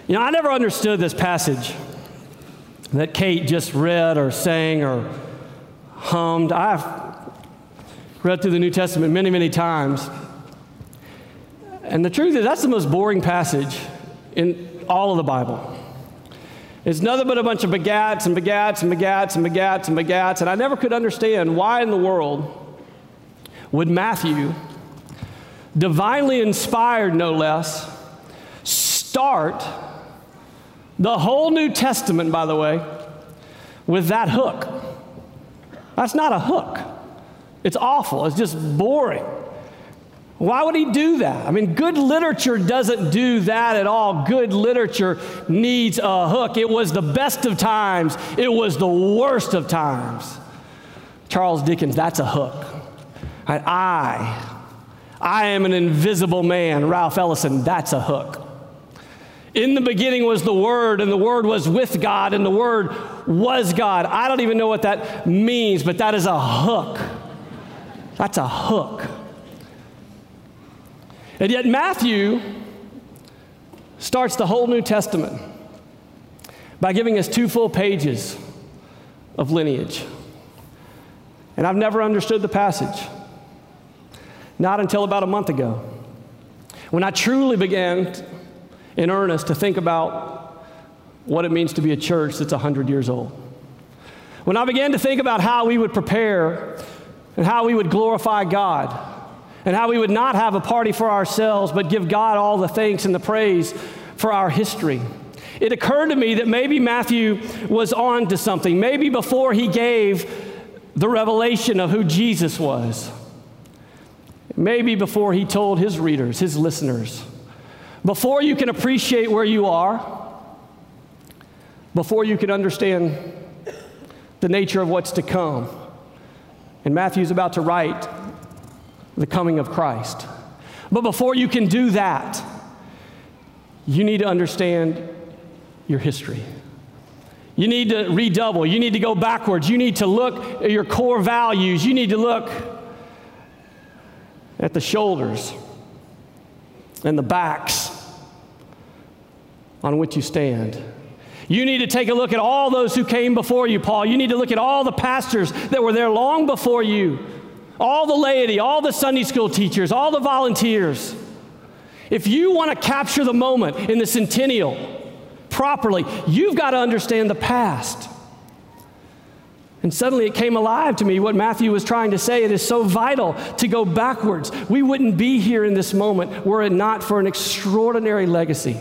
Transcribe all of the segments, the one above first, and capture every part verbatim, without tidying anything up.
You know, I never understood this passage that Kate just read or sang or hummed. I've read through the New Testament many, many times. And the truth is, that's the most boring passage in all of the Bible. It's nothing but a bunch of begats and begats and begats and begats and begats. And I never could understand why in the world would Matthew, divinely inspired no less, start the whole New Testament, by the way, with that hook. That's not a hook. It's awful. It's just boring. Why would he do that? I mean, good literature doesn't do that at all. Good literature needs a hook. It was the best of times. It was the worst of times. Charles Dickens, that's a hook. I, I am an invisible man. Ralph Ellison, that's a hook. In the beginning was the Word, and the Word was with God, and the Word was God. I don't even know what that means, but that is a hook. That's a hook. And yet Matthew starts the whole New Testament by giving us two full pages of lineage. And I've never understood the passage, not until about a month ago, when I truly began in earnest to think about what it means to be a church that's one hundred years old. When I began to think about how we would prepare and how we would glorify God, and how we would not have a party for ourselves, but give God all the thanks and the praise for our history. It occurred to me that maybe Matthew was on to something. Maybe before he gave the revelation of who Jesus was, maybe before he told his readers, his listeners, before you can appreciate where you are, before you can understand the nature of what's to come. And Matthew's about to write the coming of Christ. But before you can do that, you need to understand your history. You need to redouble. You need to go backwards. You need to look at your core values. You need to look at the shoulders and the backs on which you stand. You need to take a look at all those who came before you, Paul. You need to look at all the pastors that were there long before you. All the laity, all the Sunday school teachers, all the volunteers. If you want to capture the moment in the centennial properly, you've got to understand the past. And suddenly it came alive to me what Matthew was trying to say. It is so vital to go backwards. We wouldn't be here in this moment were it not for an extraordinary legacy.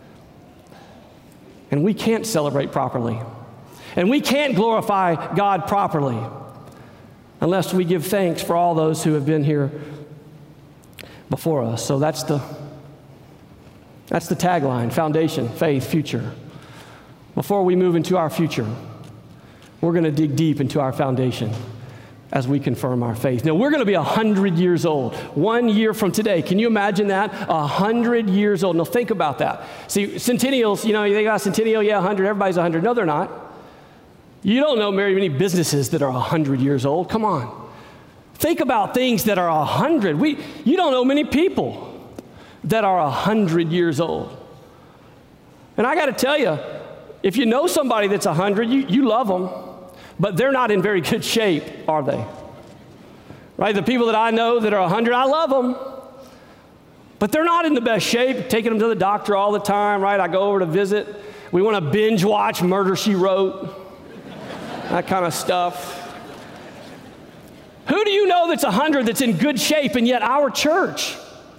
And we can't celebrate properly. And we can't glorify God properly unless we give thanks for all those who have been here before us. So that's the, that's the tagline: foundation, faith, future. Before we move into our future, we're going to dig deep into our foundation as we confirm our faith. Now, we're going to be one hundred years old, one year from today. Can you imagine that? one hundred years old. Now, think about that. See, centennials, you know, they got a centennial, yeah, one hundred, everybody's one hundred. No, they're not. You don't know very many businesses that are one hundred years old. Come on. Think about things that are one hundred. We, you don't know many people that are one hundred years old. And I got to tell you, if you know somebody that's one hundred, you, you love them, but they're not in very good shape, are they? Right? The people that I know that are one hundred, I love them, but they're not in the best shape. Taking them to the doctor all the time, right? I go over to visit. We want to binge watch Murder, She Wrote. That kind of stuff. Who do you know that's one hundred that's in good shape? And yet our church,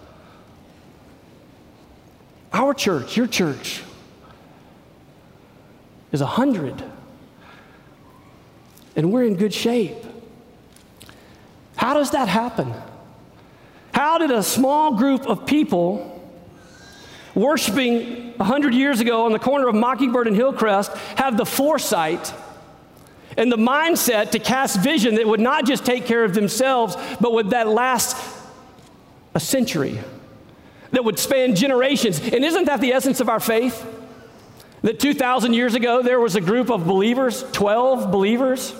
our church, your church, is one hundred. And we're in good shape. How does that happen? How did a small group of people worshiping one hundred years ago on the corner of Mockingbird and Hillcrest have the foresight and the mindset to cast vision that would not just take care of themselves, but would that last a century, that would span generations? And isn't that the essence of our faith? That two thousand years ago, there was a group of believers, twelve believers,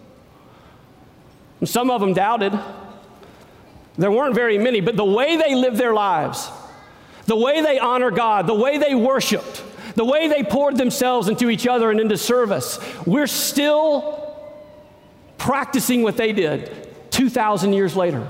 and some of them doubted. There weren't very many, but the way they lived their lives, the way they honor God, the way they worshiped, the way they poured themselves into each other and into service, we're still practicing what they did two thousand years later.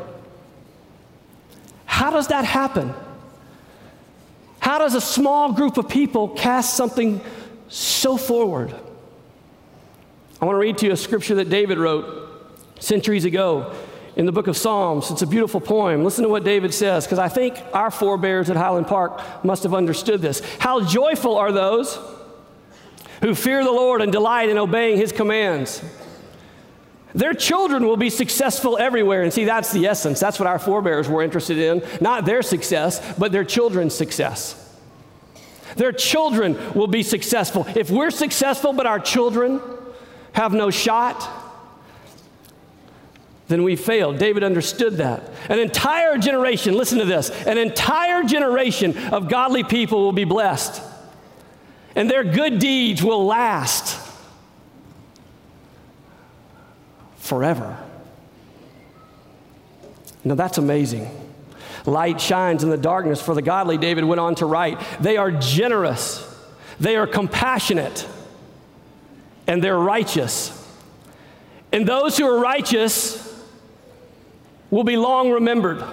How does that happen? How does a small group of people cast something so forward? I want to read to you a scripture that David wrote centuries ago in the book of Psalms. It's a beautiful poem. Listen to what David says, because I think our forebears at Highland Park must have understood this. How joyful are those who fear the Lord and delight in obeying his commands. Their children will be successful everywhere. And see, that's the essence. That's what our forebears were interested in. Not their success, but their children's success. Their children will be successful. If we're successful, but our children have no shot, then we failed. David understood that. An entire generation, listen to this, an entire generation of godly people will be blessed, and their good deeds will last forever. Now that's amazing. Light shines in the darkness for the godly, David went on to write. They are generous, they are compassionate, and they're righteous. And those who are righteous will be long remembered.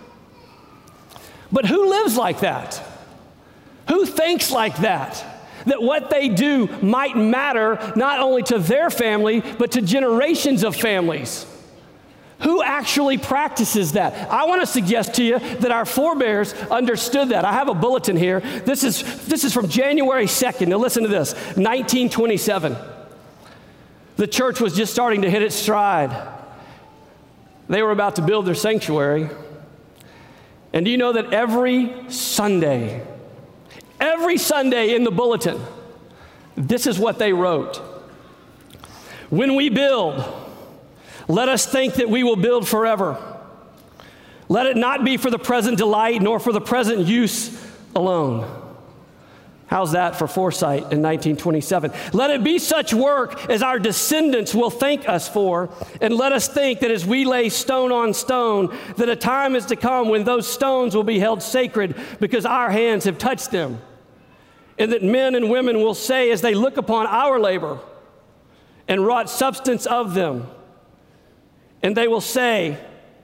But who lives like that? Who thinks like that? That what they do might matter not only to their family, but to generations of families. Who actually practices that? I want to suggest to you that our forebears understood that. I have a bulletin here. This is, this is from January second. Now listen to this, nineteen twenty-seven. The church was just starting to hit its stride. They were about to build their sanctuary. And do you know that every Sunday, every Sunday in the bulletin, this is what they wrote. When we build, let us think that we will build forever. Let it not be for the present delight, nor for the present use alone. How's that for foresight in nineteen twenty-seven? Let it be such work as our descendants will thank us for, and let us think that as we lay stone on stone, that a time is to come when those stones will be held sacred because our hands have touched them. And that men and women will say as they look upon our labor and wrought substance of them, and they will say,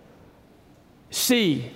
see,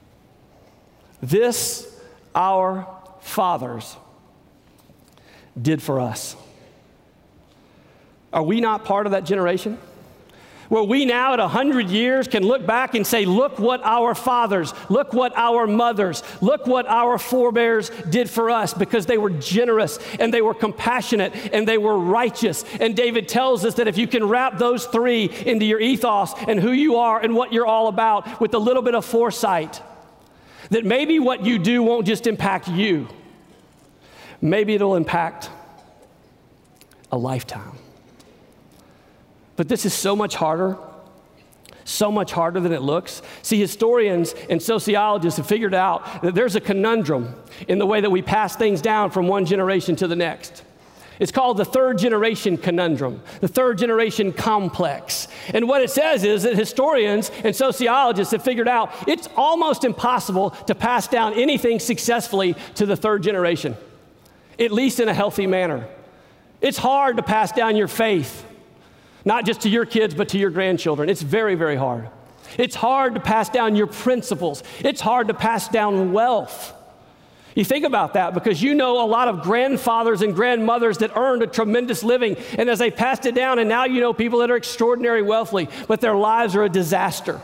this our fathers did for us. Are we not part of that generation? Where we now at a hundred years can look back and say, look what our fathers, look what our mothers, look what our forebears did for us, because they were generous and they were compassionate and they were righteous. And David tells us that if you can wrap those three into your ethos and who you are and what you're all about with a little bit of foresight, that maybe what you do won't just impact you. Maybe it'll impact a lifetime. But this is so much harder, so much harder than it looks. See, historians and sociologists have figured out that there's a conundrum in the way that we pass things down from one generation to the next. It's called the third generation conundrum, the third generation complex. And what it says is that historians and sociologists have figured out it's almost impossible to pass down anything successfully to the third generation, at least in a healthy manner. It's hard to pass down your faith, not just to your kids, but to your grandchildren. It's very, very hard. It's hard to pass down your principles. It's hard to pass down wealth. You think about that because you know a lot of grandfathers and grandmothers that earned a tremendous living, and as they passed it down, and now you know people that are extraordinarily wealthy, but their lives are a disaster.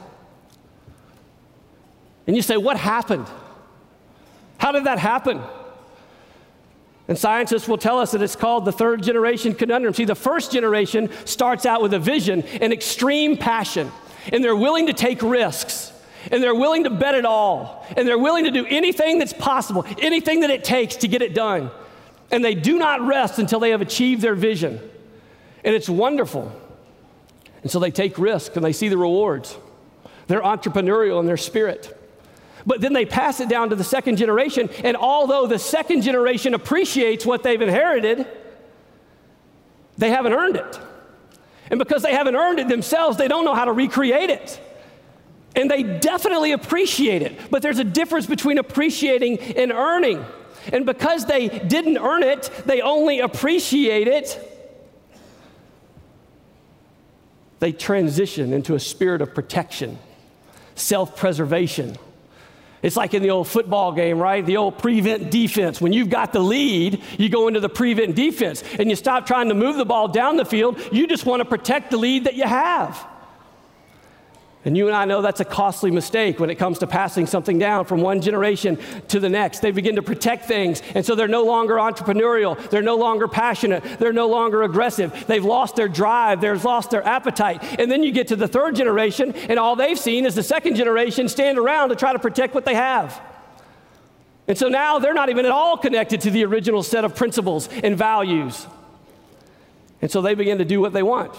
And you say, what happened? How did that happen? And scientists will tell us that it's called the third generation conundrum. See, the first generation starts out with a vision and extreme passion, and they're willing to take risks, and they're willing to bet it all, and they're willing to do anything that's possible, anything that it takes to get it done. And they do not rest until they have achieved their vision. And it's wonderful. And so they take risks and they see the rewards. They're entrepreneurial in their spirit. But then they pass it down to the second generation, and although the second generation appreciates what they've inherited, they haven't earned it. And because they haven't earned it themselves, they don't know how to recreate it. And they definitely appreciate it, but there's a difference between appreciating and earning. And because they didn't earn it, they only appreciate it, they transition into a spirit of protection, self-preservation. It's like in the old football game, right? The old prevent defense. When you've got the lead, you go into the prevent defense and you stop trying to move the ball down the field. You just want to protect the lead that you have. And you and I know that's a costly mistake when it comes to passing something down from one generation to the next. They begin to protect things, and so they're no longer entrepreneurial. They're no longer passionate. They're no longer aggressive. They've lost their drive. They've lost their appetite. And then you get to the third generation, and all they've seen is the second generation stand around to try to protect what they have. And so now they're not even at all connected to the original set of principles and values. And so they begin to do what they want.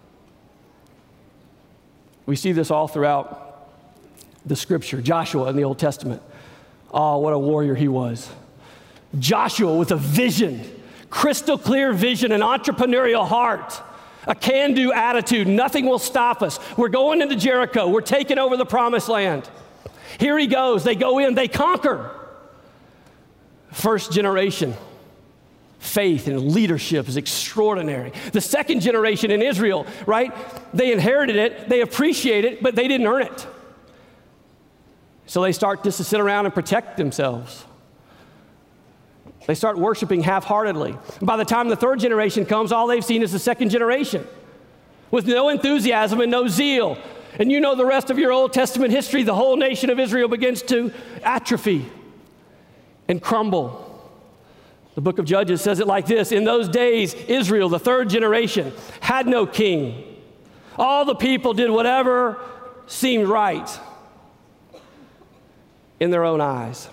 We see this all throughout the scripture. Joshua in the Old Testament. Oh, what a warrior he was. Joshua with a vision, crystal clear vision, an entrepreneurial heart, a can-do attitude. Nothing will stop us. We're going into Jericho. We're taking over the promised land. Here he goes. They go in. They conquer. First generation. Faith and leadership is extraordinary. The second generation in Israel, right? They inherited it, they appreciate it, but they didn't earn it. So they start just to sit around and protect themselves. They start worshiping half-heartedly. And by the time the third generation comes, all they've seen is the second generation with no enthusiasm and no zeal. And you know the rest of your Old Testament history, the whole nation of Israel begins to atrophy and crumble. The book of Judges says it like this: in those days, Israel, the third generation, had no king. All the people did whatever seemed right in their own eyes.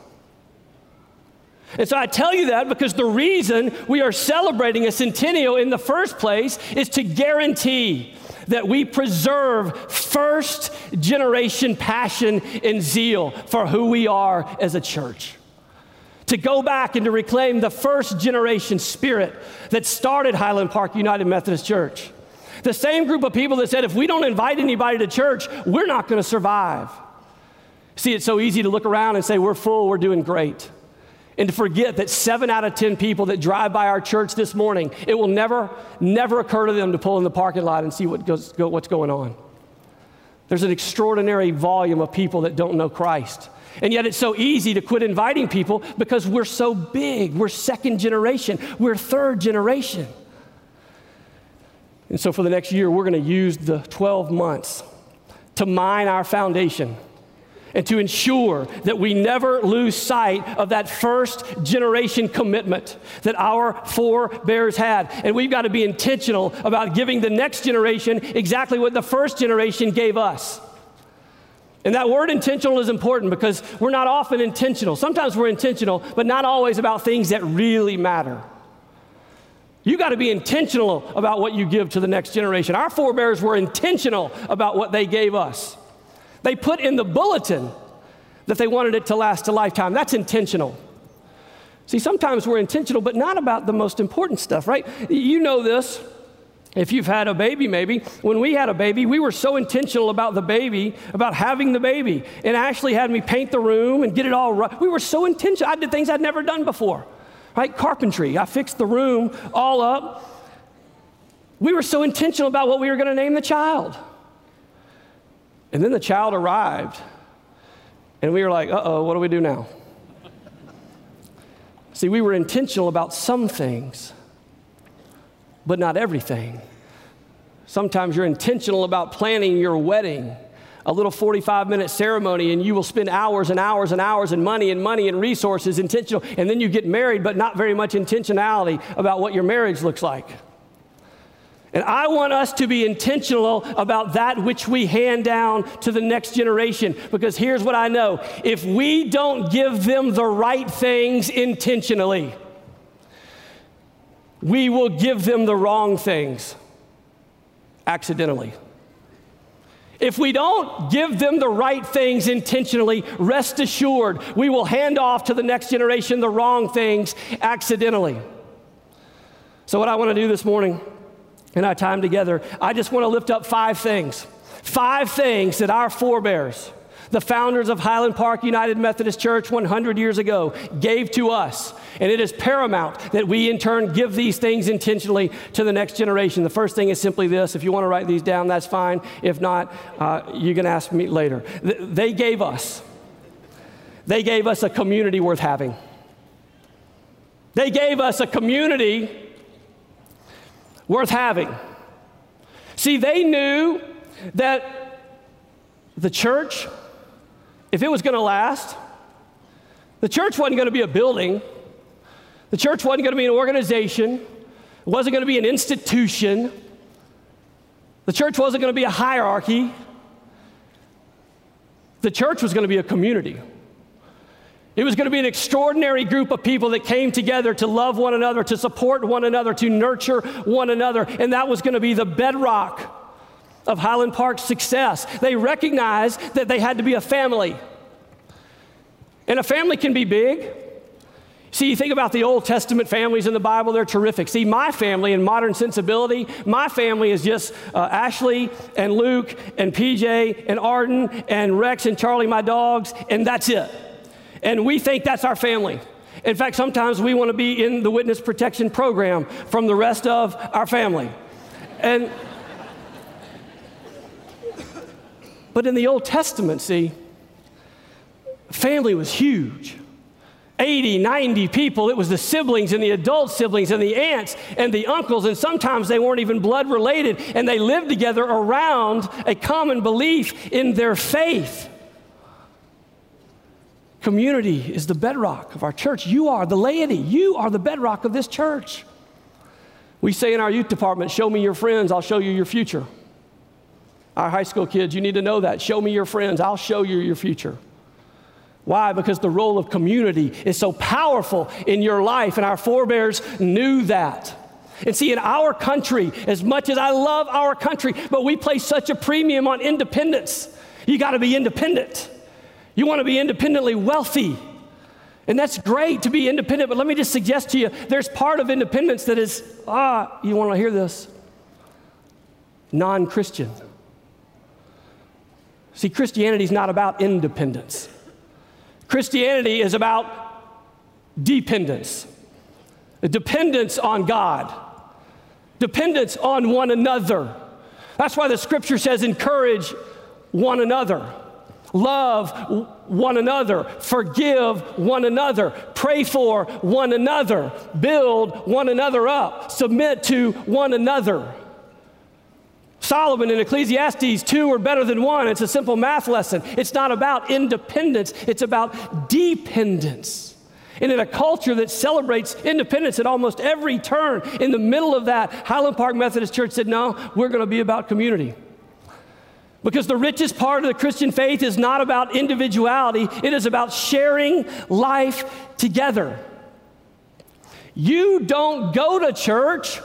And so I tell you that because the reason we are celebrating a centennial in the first place is to guarantee that we preserve first generation passion and zeal for who we are as a church. To go back and to reclaim the first generation spirit that started Highland Park United Methodist Church. The same group of people that said, if we don't invite anybody to church, we're not going to survive. See, it's so easy to look around and say, we're full, we're doing great. And to forget that seven out of ten people that drive by our church this morning, it will never, never occur to them to pull in the parking lot and see what goes, go, what's going on. There's an extraordinary volume of people that don't know Christ. And yet it's so easy to quit inviting people because we're so big. We're second generation. We're third generation. And so for the next year, we're going to use the twelve months to mine our foundation and to ensure that we never lose sight of that first generation commitment that our forebears had. And we've got to be intentional about giving the next generation exactly what the first generation gave us. And that word intentional is important because we're not often intentional. Sometimes we're intentional, but not always about things that really matter. You got to be intentional about what you give to the next generation. Our forebears were intentional about what they gave us. They put in the bulletin that they wanted it to last a lifetime. That's intentional. See, sometimes we're intentional, but not about the most important stuff, right? You know this. If you've had a baby, maybe. When we had a baby, we were so intentional about the baby, about having the baby. And Ashley had me paint the room and get it all right. We were so intentional. I did things I'd never done before, right? Carpentry. I fixed the room all up. We were so intentional about what we were going to name the child. And then the child arrived. And we were like, uh-oh, what do we do now? See, we were intentional about some things, but not everything. Sometimes you're intentional about planning your wedding, a little forty-five minute ceremony, and you will spend hours and hours and hours and money and money and resources intentional, and then you get married, but not very much intentionality about what your marriage looks like. And I want us to be intentional about that which we hand down to the next generation, because here's what I know. If we don't give them the right things intentionally, we will give them the wrong things accidentally. If we don't give them the right things intentionally, rest assured, we will hand off to the next generation the wrong things accidentally. So what I want to do this morning in our time together, I just want to lift up five things. Five things that our forebears, the founders of Highland Park United Methodist Church one hundred years ago gave to us. And it is paramount that we in turn give these things intentionally to the next generation. The first thing is simply this. If you want to write these down, that's fine. If not, uh, you can ask me later. Th- they gave us, they gave us a community worth having. They gave us a community worth having. See, they knew that the church, if it was going to last, the church wasn't going to be a building. The church wasn't going to be an organization. It wasn't going to be an institution. The church wasn't going to be a hierarchy. The church was going to be a community. It was going to be an extraordinary group of people that came together to love one another, to support one another, to nurture one another, and that was going to be the bedrock of Highland Park's success. They recognized that they had to be a family. And a family can be big. See, you think about the Old Testament families in the Bible, they're terrific. See, my family in modern sensibility, my family is just uh, Ashley and Luke and P J and Arden and Rex and Charlie, my dogs, and that's it. And we think that's our family. In fact, sometimes we want to be in the witness protection program from the rest of our family. And but in the Old Testament, see, family was huge. eighty, ninety people. It was the siblings and the adult siblings and the aunts and the uncles, and sometimes they weren't even blood related, and they lived together around a common belief in their faith. Community is the bedrock of our church. You are the laity. You are the bedrock of this church. We say in our youth department, show me your friends, I'll show you your future. Our high school kids, you need to know that. Show me your friends, I'll show you your future. Why? Because the role of community is so powerful in your life, and our forebears knew that. And see, in our country, as much as I love our country, but we place such a premium on independence. You got to be independent. You want to be independently wealthy. And that's great to be independent, but let me just suggest to you, there's part of independence that is, ah, you want to hear this? Non-Christian. See, Christianity is not about independence. Christianity is about dependence. Dependence on God. Dependence on one another. That's why the scripture says encourage one another. Love one another, forgive one another, pray for one another, build one another up, submit to one another. Solomon in Ecclesiastes, two are better than one. It's a simple math lesson. It's not about independence, it's about dependence. And in a culture that celebrates independence at almost every turn, in the middle of that, Highland Park Methodist Church said, no, we're going to be about community. Because the richest part of the Christian faith is not about individuality, it is about sharing life together. You don't go to church,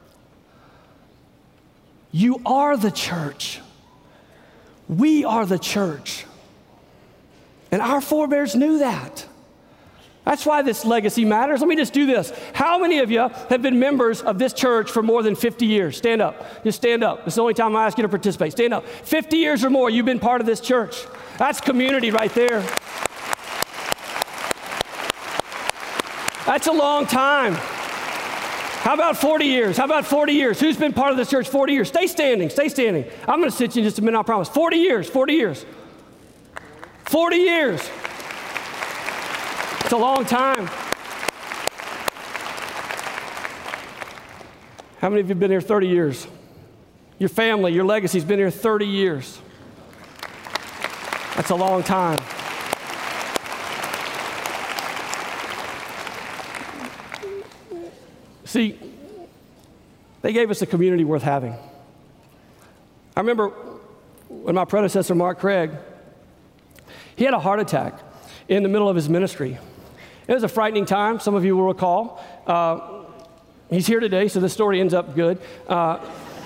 you are the church. We are the church. And our forebears knew that. That's why this legacy matters. Let me just do this. How many of you have been members of this church for more than fifty years? Stand up. Just stand up. It's the only time I ask you to participate. Stand up. fifty years or more, you've been part of this church. That's community right there. That's a long time. How about forty years? How about forty years? Who's been part of this church forty years? Stay standing. Stay standing. I'm going to sit you in just a minute, I promise. forty years. forty years. forty years. It's a long time. How many of you have been here thirty years? Your family, your legacy's been here thirty years. That's a long time. See, they gave us a community worth having. I remember when my predecessor, Mark Craig, he had a heart attack in the middle of his ministry. It was a frightening time, some of you will recall. Uh, he's here today, so the story ends up good. Uh,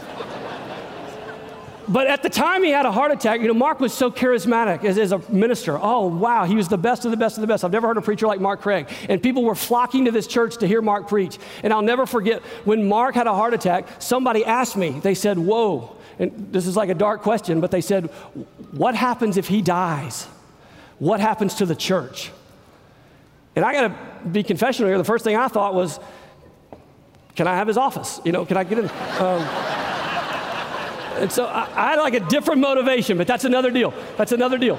but at the time he had a heart attack, you know, Mark was so charismatic as, as a minister. Oh, wow, he was the best of the best of the best. I've never heard a preacher like Mark Craig. And people were flocking to this church to hear Mark preach. And I'll never forget, when Mark had a heart attack, somebody asked me, they said, whoa, and this is like a dark question, but they said, what happens if he dies? What happens to the church? And I got to be confessional here. The first thing I thought was, can I have his office? You know, can I get in? Um, and so I, I had like a different motivation, but that's another deal. That's another deal.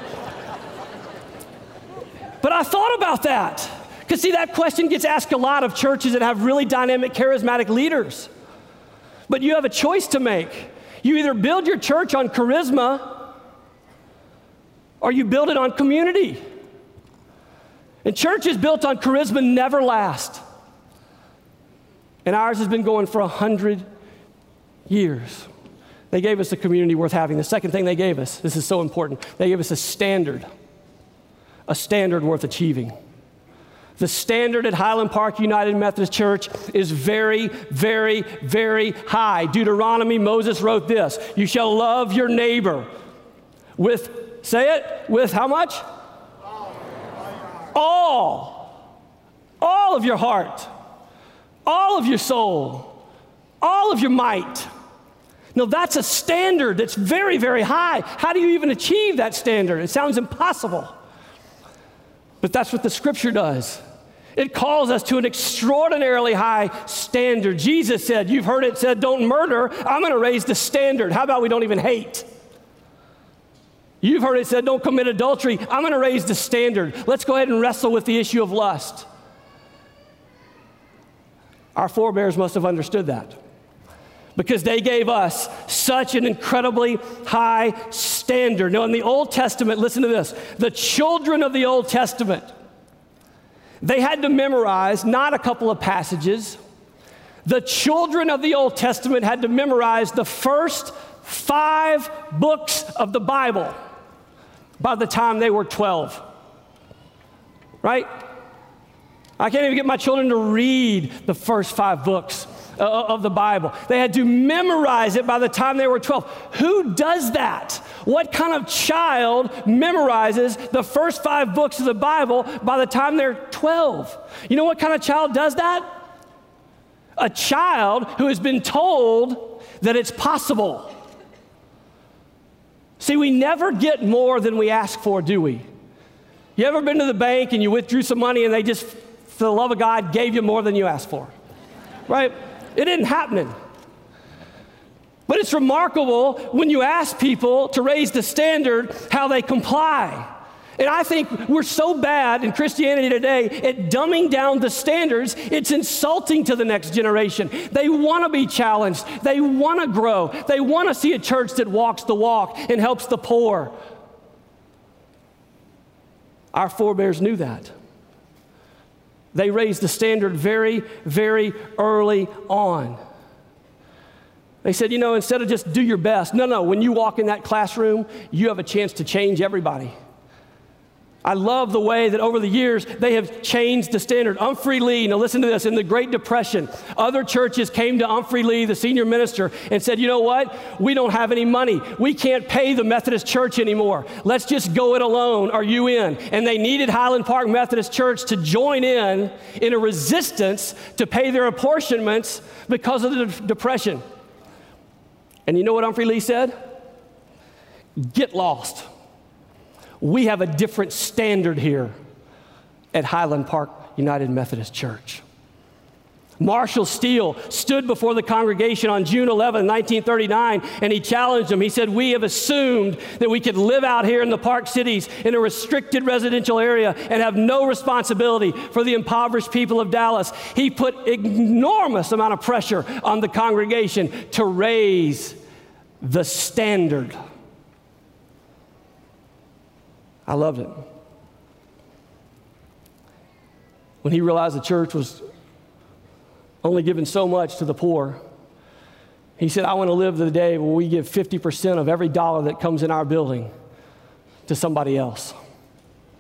But I thought about that. Because see, that question gets asked a lot of churches that have really dynamic, charismatic leaders. But you have a choice to make. You either build your church on charisma, or you build it on community. And churches built on charisma never last. And ours has been going for a hundred years. They gave us a community worth having. The second thing they gave us, this is so important, they gave us a standard, a standard worth achieving. The standard at Highland Park United Methodist Church is very, very, very high. Deuteronomy, Moses wrote this, you shall love your neighbor with, say it, with how much? All. All of your heart. All of your soul. All of your might. Now that's a standard that's very, very high. How do you even achieve that standard? It sounds impossible. But that's what the scripture does. It calls us to an extraordinarily high standard. Jesus said, you've heard it said, don't murder. I'm going to raise the standard. How about we don't even hate? You've heard it said, don't commit adultery. I'm going to raise the standard. Let's go ahead and wrestle with the issue of lust. Our forebears must have understood that, because they gave us such an incredibly high standard. Now, in the Old Testament, listen to this. The children of the Old Testament, they had to memorize not a couple of passages. The children of the Old Testament had to memorize the first five books of the Bible by the time they were twelve. Right? I can't even get my children to read the first five books of the Bible. They had to memorize it by the time they were twelve. Who does that? What kind of child memorizes the first five books of the Bible by the time they're twelve? You know what kind of child does that? A child who has been told that it's possible. See, we never get more than we ask for, do we? You ever been to the bank and you withdrew some money and they just, for the love of God, gave you more than you asked for? Right? It isn't happening. But it's remarkable when you ask people to raise the standard, how they comply. And I think we're so bad in Christianity today at dumbing down the standards, it's insulting to the next generation. They want to be challenged. They want to grow. They want to see a church that walks the walk and helps the poor. Our forebears knew that. They raised the standard very, very early on. They said, you know, instead of just do your best, no, no, when you walk in that classroom, you have a chance to change everybody. I love the way that over the years, they have changed the standard. Humphrey Lee, now listen to this, in the Great Depression, other churches came to Humphrey Lee, the senior minister, and said, you know what? We don't have any money. We can't pay the Methodist Church anymore. Let's just go it alone. Are you in? And they needed Highland Park Methodist Church to join in in a resistance to pay their apportionments because of the de- Depression. And you know what Humphrey Lee said? Get lost. We have a different standard here at Highland Park United Methodist Church. Marshall Steele stood before the congregation on June eleventh, nineteen thirty-nine, and he challenged them. He said, we have assumed that we could live out here in the Park Cities in a restricted residential area and have no responsibility for the impoverished people of Dallas. He put enormous amount of pressure on the congregation to raise the standard. I loved it. When he realized the church was only giving so much to the poor, he said, I want to live the day where we give fifty percent of every dollar that comes in our building to somebody else.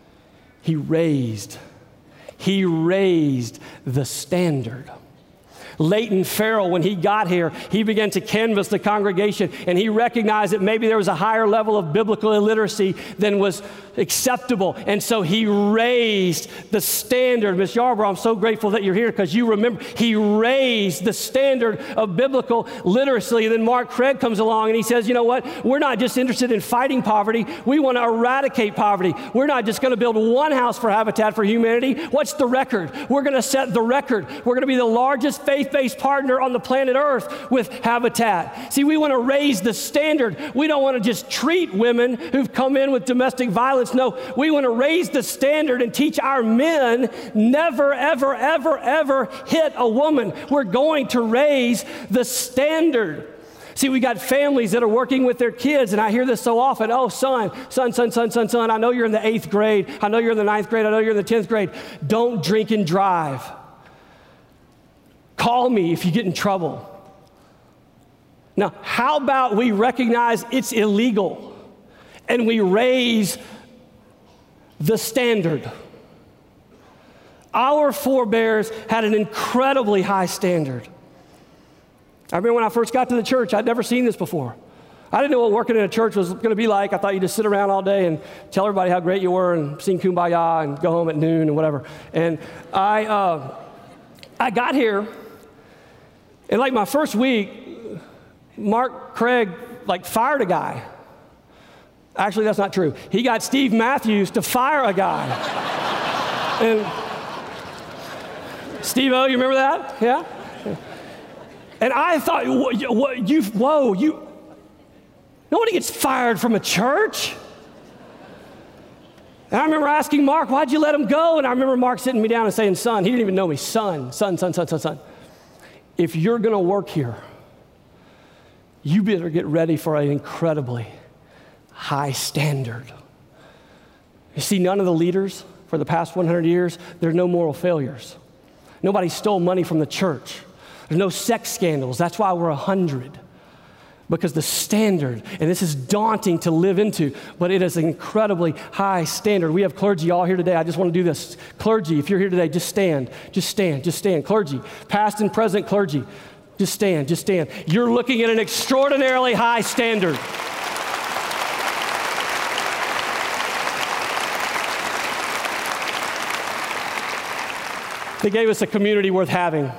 He raised, he raised the standard. Leighton Farrell, when he got here, he began to canvass the congregation, and he recognized that maybe there was a higher level of biblical illiteracy than was acceptable. And so he raised the standard. Miss Yarbrough, I'm so grateful that you're here because you remember he raised the standard of biblical literacy. And then Mark Craig comes along and he says, you know what? We're not just interested in fighting poverty. We want to eradicate poverty. We're not just going to build one house for Habitat for Humanity. What's the record? We're going to set the record. We're going to be the largest faith-based partner on the planet Earth with Habitat. See, we want to raise the standard. We don't want to just treat women who've come in with domestic violence. No, we want to raise the standard and teach our men never, ever, ever, ever hit a woman. We're going to raise the standard. See, we got families that are working with their kids, and I hear this so often. Oh, son, son, son, son, son, son, I know you're in the eighth grade. I know you're in the ninth grade. I know you're in the tenth grade. Don't drink and drive. Call me if you get in trouble. Now, how about we recognize it's illegal and we raise the standard? Our forebears had an incredibly high standard. I remember when I first got to the church, I'd never seen this before. I didn't know what working in a church was going to be like. I thought you just sit around all day and tell everybody how great you were and sing Kumbaya and go home at noon and whatever. And I, uh, I got here, and like my first week, Mark Craig like fired a guy. Actually, that's not true. He got Steve Matthews to fire a guy. And Steve-O, you remember that? Yeah? And I thought, what, you, whoa, you, nobody gets fired from a church. And I remember asking Mark, why'd you let him go? And I remember Mark sitting me down and saying, son, he didn't even know me, son, son, son, son, son, son. If you're going to work here, you better get ready for an incredibly high standard. You see, none of the leaders for the past one hundred years, there's no moral failures. Nobody stole money from the church. There's no sex scandals. That's why we're one hundred. Because the standard, and this is daunting to live into, but it is an incredibly high standard. We have clergy all here today. I just want to do this. Clergy, if you're here today, just stand. Just stand. Just stand. Clergy, past and present clergy, just stand. Just stand. You're looking at an extraordinarily high standard. They gave us a community worth having.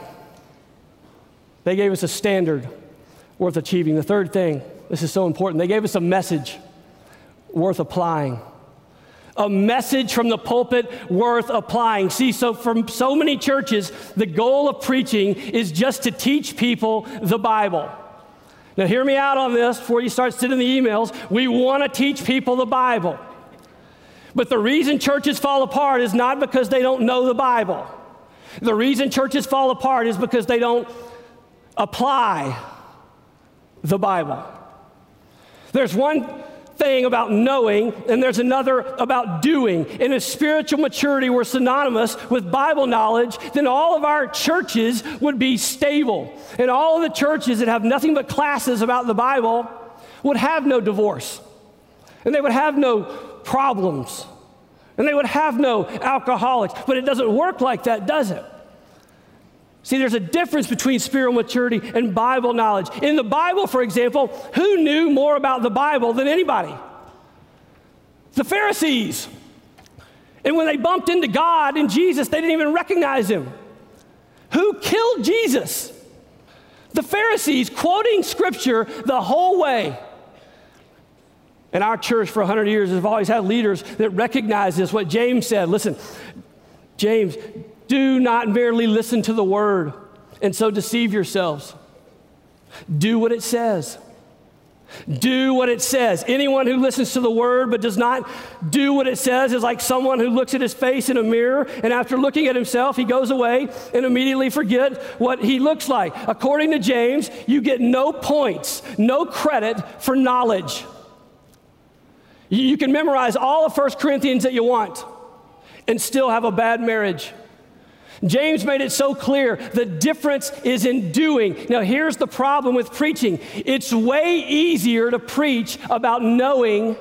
They gave us a standard worth achieving. The third thing, this is so important, they gave us a message worth applying. A message from the pulpit worth applying. See, so from so many churches, the goal of preaching is just to teach people the Bible. Now hear me out on this before you start sending the emails. We want to teach people the Bible. But the reason churches fall apart is not because they don't know the Bible. The reason churches fall apart is because they don't apply the Bible. There's one thing about knowing, and there's another about doing. And if spiritual maturity were synonymous with Bible knowledge, then all of our churches would be stable. And all of the churches that have nothing but classes about the Bible would have no divorce. And they would have no problems. And they would have no alcoholics. But it doesn't work like that, does it? See, there's a difference between spiritual maturity and Bible knowledge. In the Bible, for example, who knew more about the Bible than anybody? The Pharisees. And when they bumped into God and Jesus, they didn't even recognize him. Who killed Jesus? The Pharisees, quoting Scripture the whole way. And our church for one hundred years has always had leaders that recognize this, what James said. Listen, James, do not merely listen to the word and so deceive yourselves. Do what it says. Do what it says. Anyone who listens to the word but does not do what it says is like someone who looks at his face in a mirror, and after looking at himself, he goes away and immediately forget what he looks like. According to James, you get no points, no credit for knowledge. You can memorize all of First Corinthians that you want and still have a bad marriage. James made it so clear. The difference is in doing. Now, here's the problem with preaching. It's way easier to preach about knowing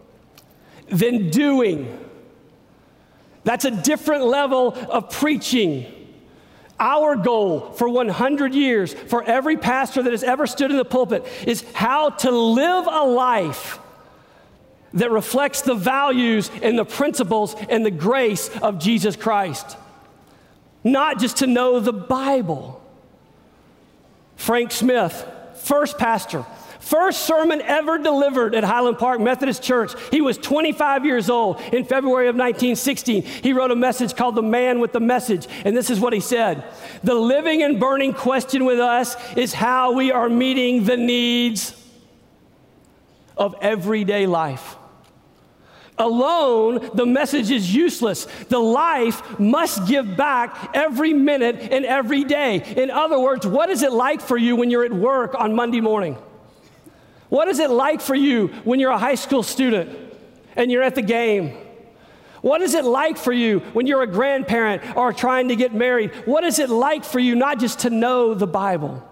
than doing. That's a different level of preaching. Our goal for one hundred years, for every pastor that has ever stood in the pulpit, is how to live a life that reflects the values and the principles and the grace of Jesus Christ. Not just to know the Bible. Frank Smith, first pastor, first sermon ever delivered at Highland Park Methodist Church. He was twenty-five years old. In February of nineteen sixteen, he wrote a message called The Man with the Message. And this is what he said: "The living and burning question with us is how we are meeting the needs of everyday life. Alone, the message is useless. The life must give back every minute and every day." In other words, what is it like for you when you're at work on Monday morning? What is it like for you when you're a high school student and you're at the game? What is it like for you when you're a grandparent or trying to get married? What is it like for you not just to know the Bible,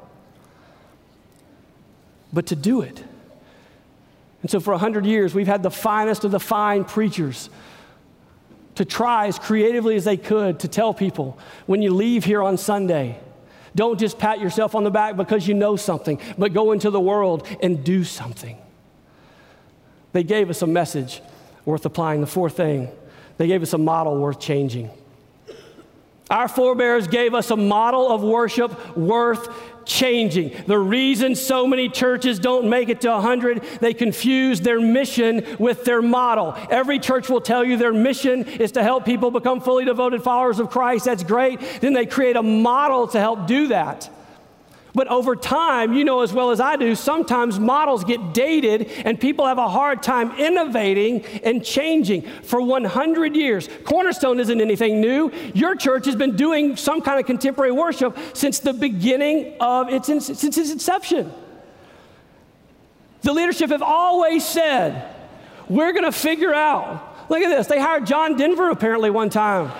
but to do it? And so for a hundred years, we've had the finest of the fine preachers to try as creatively as they could to tell people, when you leave here on Sunday, don't just pat yourself on the back because you know something, but go into the world and do something. They gave us a message worth applying. The fourth thing, they gave us a model worth changing. Our forebears gave us a model of worship worth changing. The reason so many churches don't make it to one hundred, they confuse their mission with their model. Every church will tell you their mission is to help people become fully devoted followers of Christ. That's great. Then they create a model to help do that. But over time, you know as well as I do, sometimes models get dated and people have a hard time innovating and changing. For one hundred years, Cornerstone isn't anything new. Your church has been doing some kind of contemporary worship since the beginning of its, since its inception. The leadership have always said, we're going to figure out. Look at this. They hired John Denver apparently one time.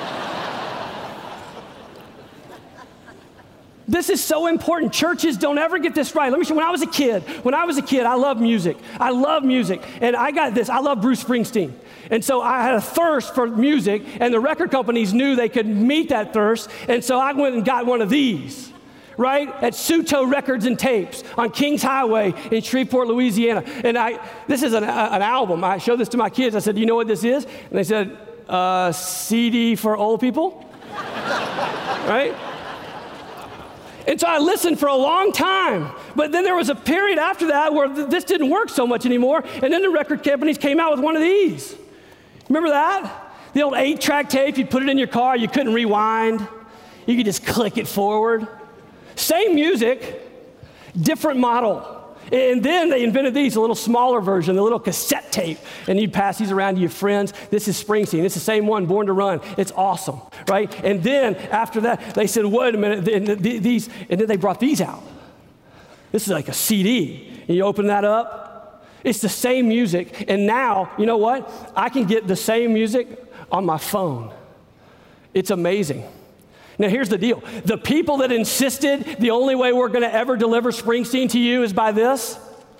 This is so important. Churches don't ever get this right. Let me show you. When I was a kid, when I was a kid, I loved music. I love music. And I got this. I love Bruce Springsteen. And so I had a thirst for music, and the record companies knew they could meet that thirst. And so I went and got one of these, right? At Suto Records and Tapes on Kings Highway in Shreveport, Louisiana. And I, this is an, an album. I showed this to my kids. I said, do you know what this is? And they said, uh, C D for old people, right? And so I listened for a long time, but then there was a period after that where th- this didn't work so much anymore, and then the record companies came out with one of these. Remember that? The old eight-track tape, you'd put it in your car, you couldn't rewind. You could just click it forward. Same music, different model. And then they invented these, a little smaller version, the little cassette tape. And you'd pass these around to your friends. This is Springsteen. It's the same one, Born to Run. It's awesome, right? And then after that, they said, wait a minute, and these, and then they brought these out. This is like a C D. And you open that up, it's the same music. And now, you know what? I can get the same music on my phone. It's amazing. Now, here's the deal. The people that insisted the only way we're going to ever deliver Springsteen to you is by this,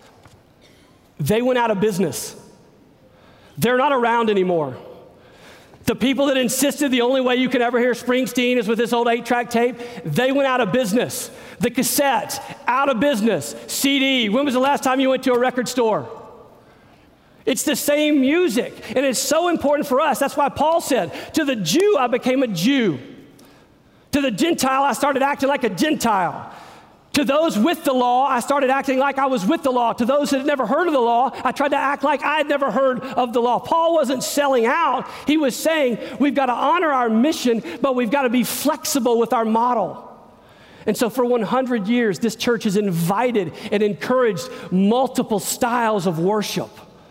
they went out of business. They're not around anymore. The people that insisted the only way you can ever hear Springsteen is with this old eight-track tape, they went out of business. The cassette, out of business. C D, when was the last time you went to a record store? It's the same music, and it's so important for us. That's why Paul said, to the Jew, I became a Jew. To the Gentile, I started acting like a Gentile. To those with the law, I started acting like I was with the law. To those that had never heard of the law, I tried to act like I had never heard of the law. Paul wasn't selling out. He was saying we've got to honor our mission, but we've got to be flexible with our model. And so for one hundred years, this church has invited and encouraged multiple styles of worship.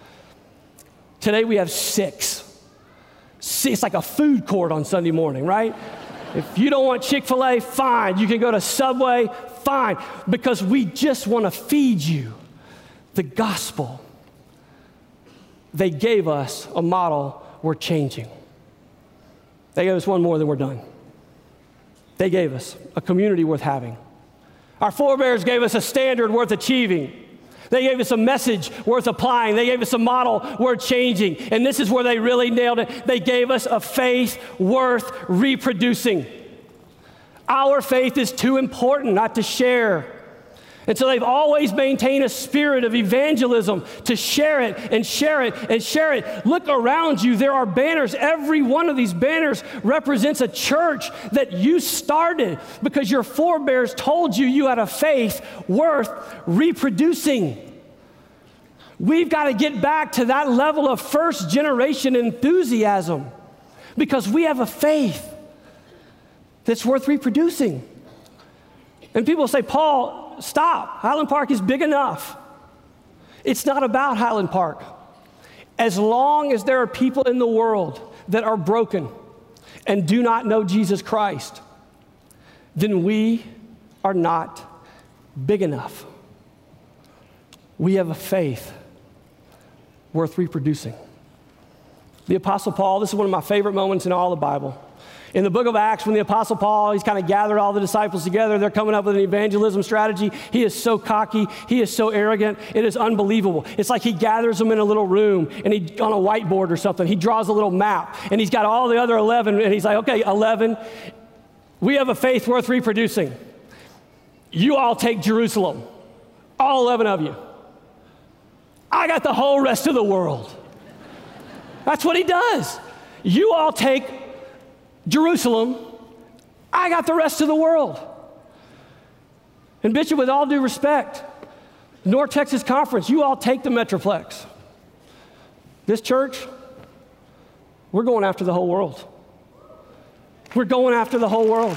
Today we have six. It's like a food court on Sunday morning, right? If you don't want Chick-fil-A, fine. You can go to Subway, fine. Because we just want to feed you the gospel. They gave us a model we're changing. They gave us one more, then we're done. They gave us a community worth having. Our forebears gave us a standard worth achieving. They gave us a message worth applying. They gave us a model worth changing. And this is where they really nailed it. They gave us a faith worth reproducing. Our faith is too important not to share. And so they've always maintained a spirit of evangelism to share it and share it and share it. Look around you. There are banners. Every one of these banners represents a church that you started because your forebears told you you had a faith worth reproducing. We've got to get back to that level of first generation enthusiasm because we have a faith that's worth reproducing. And people say, Paul, stop. Highland Park is big enough. It's not about Highland Park. As long as there are people in the world that are broken and do not know Jesus Christ, then we are not big enough. We have a faith worth reproducing. The Apostle Paul, this is one of my favorite moments in all the Bible. In the book of Acts, when the Apostle Paul, he's kind of gathered all the disciples together, they're coming up with an evangelism strategy. He is so cocky. He is so arrogant. It is unbelievable. It's like he gathers them in a little room, and he, on a whiteboard or something, he draws a little map, and he's got all the other eleven, and he's like, okay, eleven, we have a faith worth reproducing. You all take Jerusalem, all eleven of you. I got the whole rest of the world. That's what he does. You all take Jerusalem, I got the rest of the world. And Bishop, with all due respect, North Texas Conference, you all take the Metroplex. This church, we're going after the whole world. We're going after the whole world.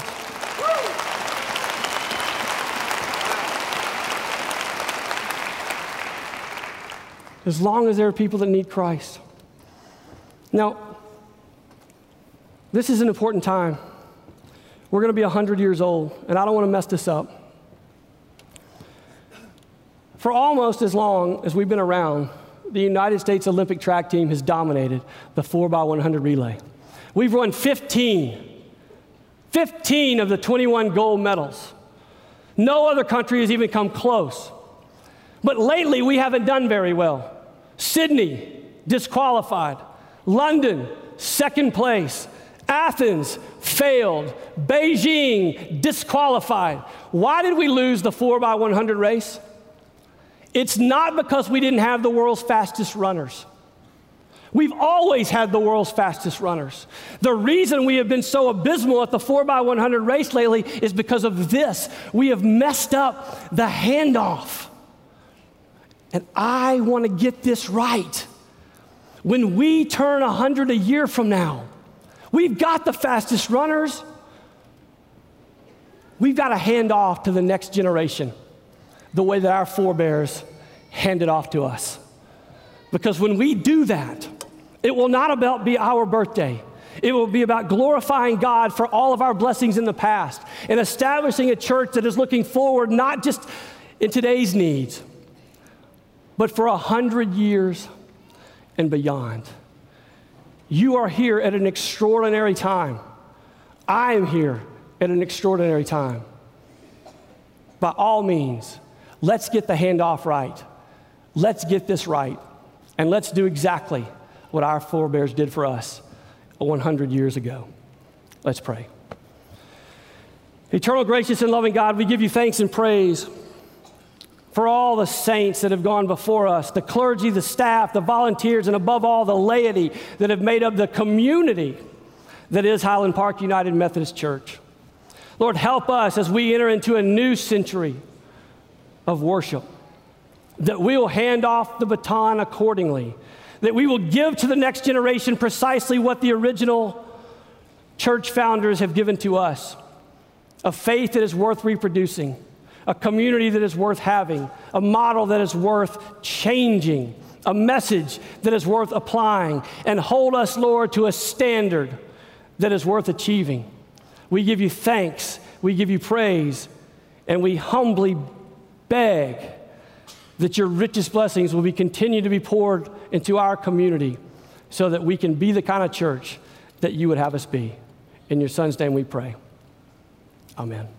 As long as there are people that need Christ. Now, this is an important time. We're going to be one hundred years old, and I don't want to mess this up. For almost as long as we've been around, the United States Olympic track team has dominated the four by one hundred relay. We've won fifteen, fifteen of the twenty-one gold medals. No other country has even come close. But lately, we haven't done very well. Sydney, disqualified. London, second place. Athens, failed. Beijing, disqualified. Why did we lose the four by one hundred race? It's not because we didn't have the world's fastest runners. We've always had the world's fastest runners. The reason we have been so abysmal at the four by one hundred race lately is because of this. We have messed up the handoff. And I want to get this right. When we turn one hundred a year from now, we've got the fastest runners. We've got to hand off to the next generation the way that our forebears handed off to us. Because when we do that, it will not about be our birthday. It will be about glorifying God for all of our blessings in the past and establishing a church that is looking forward not just in today's needs, but for a hundred years and beyond. You are here at an extraordinary time. I am here at an extraordinary time. By all means, let's get the handoff right. Let's get this right. And let's do exactly what our forebears did for us one hundred years ago. Let's pray. Eternal, gracious, and loving God, we give you thanks and praise for all the saints that have gone before us, the clergy, the staff, the volunteers, and above all, the laity that have made up the community that is Highland Park United Methodist Church. Lord, help us as we enter into a new century of worship, that we will hand off the baton accordingly, that we will give to the next generation precisely what the original church founders have given to us, a faith that is worth reproducing, a community that is worth having, a model that is worth changing, a message that is worth applying, and hold us, Lord, to a standard that is worth achieving. We give you thanks, we give you praise, and we humbly beg that your richest blessings will be continue to be poured into our community so that we can be the kind of church that you would have us be. In your Son's name we pray. Amen.